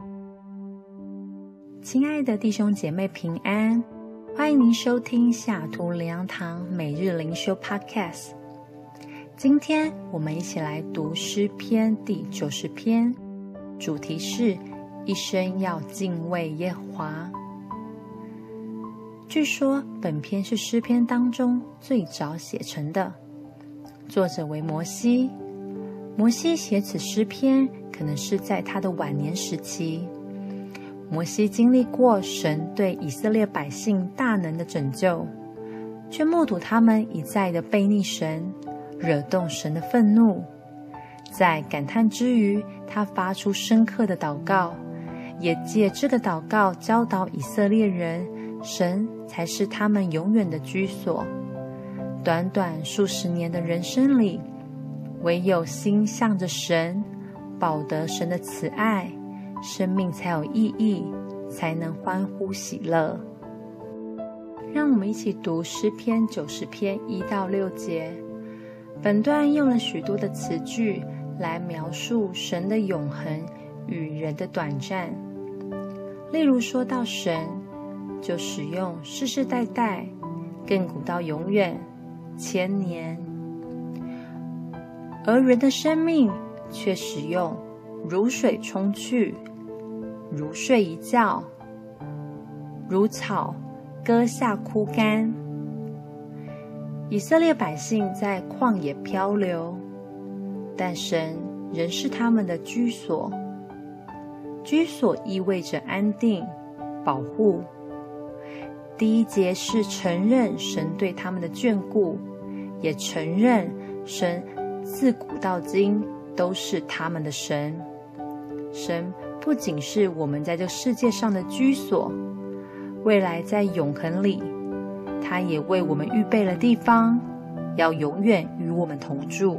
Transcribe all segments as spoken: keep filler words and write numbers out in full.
亲爱的弟兄姐妹平安，欢迎您收听西雅图灵粮堂每日灵修 Podcast。 今天我们一起来读诗篇第九十篇，主题是一生要敬畏耶和华。据说本篇是诗篇当中最早写成的，作者为摩西。摩西写此诗篇可能是在他的晚年时期。摩西经历过神对以色列百姓大能的拯救，却目睹他们一再的悖逆神，惹动神的愤怒。在感叹之余，他发出深刻的祷告，也借这个祷告教导以色列人，神才是他们永远的居所。短短数十年的人生里，唯有心向着神，饱得神的慈爱，生命才有意义，才能欢呼喜乐。让我们一起读诗篇九十篇一到六节。本段用了许多的词句来描述神的永恒与人的短暂。例如说到神，就使用世世代代，亘古到永远，千年。而人的生命却使用如水冲去，如睡一觉，如草割下枯干。以色列百姓在旷野漂流，但神仍是他们的居所。居所意味着安定、保护。第一节是承认神对他们的眷顾，也承认神自古到今都是他们的神。神不仅是我们在这世界上的居所，未来在永恒里，他也为我们预备了地方，要永远与我们同住。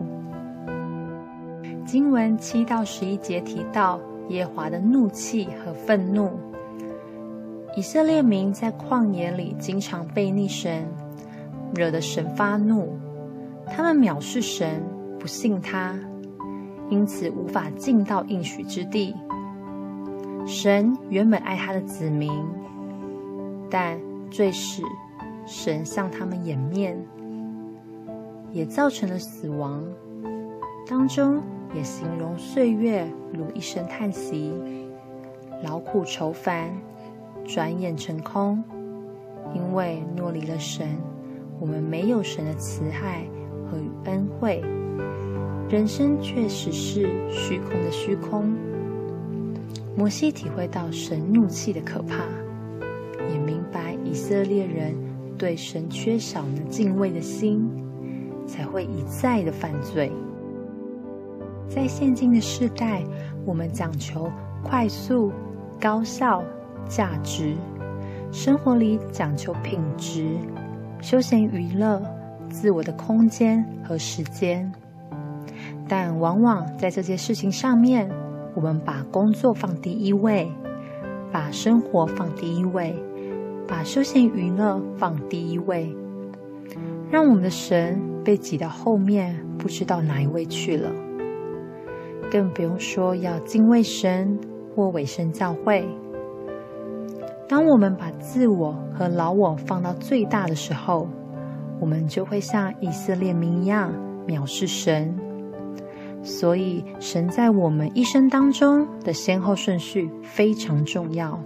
经文七到十一节提到耶和华的怒气和愤怒。以色列民在旷野里经常悖逆神，惹得神发怒。他们藐视神，不信他，因此无法进到应许之地。神原本爱他的子民，但罪使神向他们掩面，也造成了死亡。当中也形容岁月如一声叹息，劳苦愁烦，转眼成空。因为挪离了神，我们没有神的慈爱和恩惠，人生确实是虚空的虚空。摩西体会到神怒气的可怕，也明白以色列人对神缺少了敬畏的心，才会一再的犯罪。在现今的世代，我们讲求快速、高效、价值，生活里讲求品质、休闲娱乐、自我的空间和时间。但往往在这些事情上面，我们把工作放第一位，把生活放第一位，把休闲娱乐放第一位，让我们的神被挤到后面，不知道哪一位去了。更不用说要敬畏神或委身教会。当我们把自我和老我放到最大的时候，我们就会像以色列民一样藐视神。所以神在我们一生当中的先后顺序非常重要。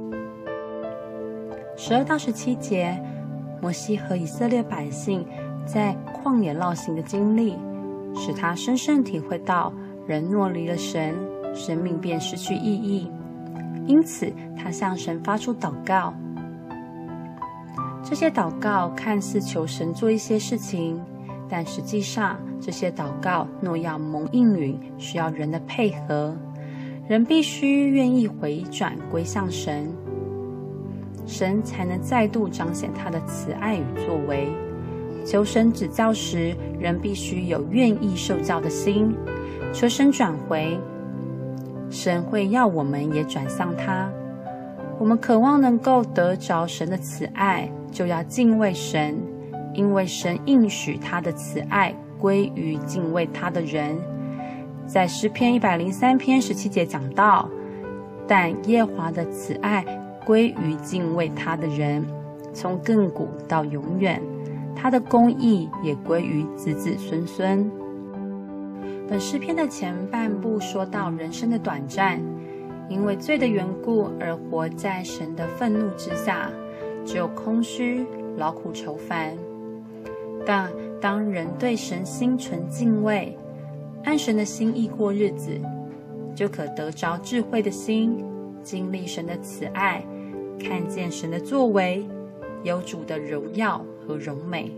十二到十七节，摩西和以色列百姓在旷野绕行的经历，使他深深体会到人若离了神，生命便失去意义。因此他向神发出祷告。这些祷告看似求神做一些事情，但实际上这些祷告若要蒙应允，需要人的配合。人必须愿意回转归向神，神才能再度彰显他的慈爱与作为。求神指教时，人必须有愿意受教的心，求神转回，神会要我们也转向他。我们渴望能够得着神的慈爱，就要敬畏神，因为神应许他的慈爱归于敬畏他的人。在诗篇一百零三篇十七节讲到， 但耶和华的慈爱归于敬畏他的人，从亘古到永远，他的公义也归于子子孙孙。本诗篇的前半部说到人生的短暂，因为罪的缘故而活在神的愤怒之下，只有空虚、劳苦愁烦。但当人对神心存敬畏，按神的心意过日子，就可得着智慧的心，经历神的慈爱，看见神的作为，有主的荣耀和荣美。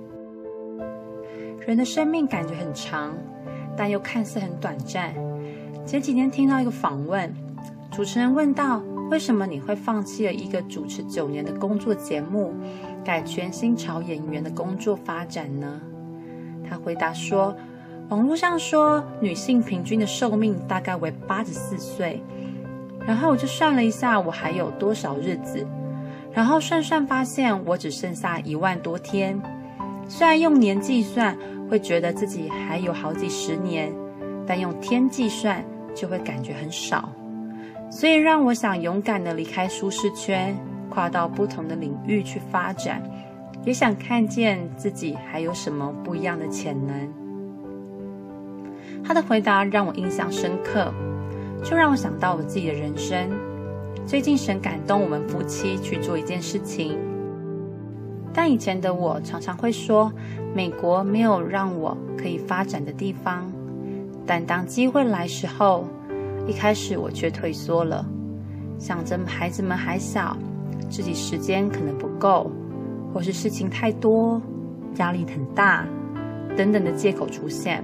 人的生命感觉很长，但又看似很短暂。前几天听到一个访问，主持人问到，为什么你会放弃了一个主持九年的工作节目，改全心朝演员的工作发展呢？他回答说，网络上说女性平均的寿命大概为八十四岁，然后我就算了一下我还有多少日子，然后算算发现我只剩下一万多天。虽然用年计算会觉得自己还有好几十年，但用天计算就会感觉很少，所以让我想勇敢地离开舒适圈，跨到不同的领域去发展，也想看见自己还有什么不一样的潜能。他的回答让我印象深刻，就让我想到我自己的人生。最近神感动我们夫妻去做一件事情，但以前的我常常会说，美国没有让我可以发展的地方，但当机会来时候，一开始我却退缩了，想着孩子们还小，自己时间可能不够，或是事情太多，压力很大等等的借口出现。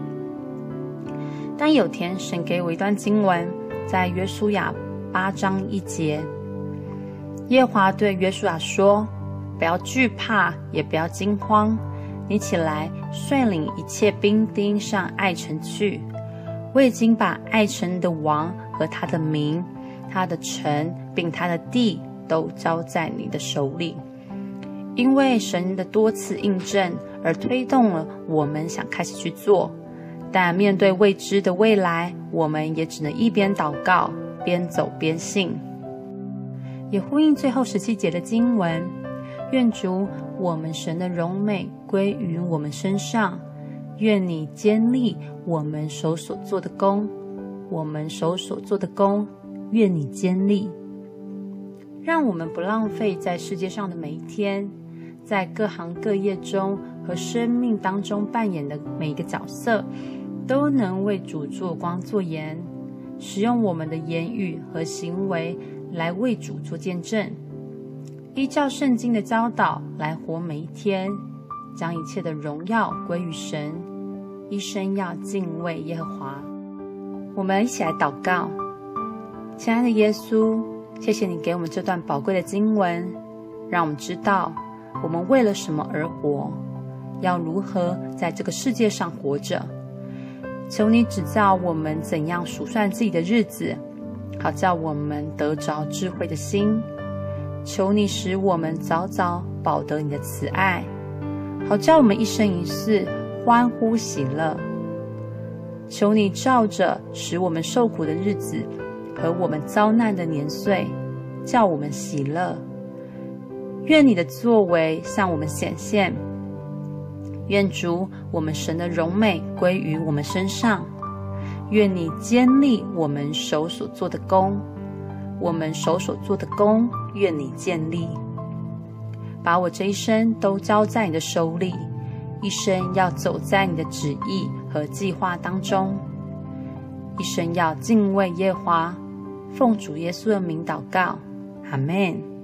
但有天神给我一段经文，在约书亚八章一节，耶和华对约书亚说，不要惧怕，也不要惊慌，你起来率领一切兵丁上爱城去，我已经把爱城的王和他的民、他的城并他的地都交在你的手里。因为神的多次印证而推动了我们想开始去做，但面对未知的未来，我们也只能一边祷告边走边信。也呼应最后十七节的经文，愿主我们神的荣美归于我们身上，愿你坚立我们手所做的工，我们手所做的工，愿你坚立。让我们不浪费在世界上的每一天，在各行各业中和生命当中扮演的每一个角色，都能为主做光做盐，使用我们的言语和行为来为主做见证，依照圣经的教导来活每一天，将一切的荣耀归于神，一生要敬畏耶和华。我们一起来祷告。亲爱的耶稣，谢谢你给我们这段宝贵的经文，让我们知道我们为了什么而活，要如何在这个世界上活着。求你指教我们怎样数算自己的日子，好叫我们得着智慧的心。求你使我们早早饱得你的慈爱，好叫我们一生一世欢呼喜乐。求你照着使我们受苦的日子和我们遭难的年岁，叫我们喜乐。愿你的作为向我们显现，愿主我们神的荣美归于我们身上，愿你坚立我们手所做的工，我们手所做的工，愿你建立。把我这一生都交在你的手里，一生要走在你的旨意和计划当中，一生要敬畏耶和华。奉主耶稣的名祷告，阿们。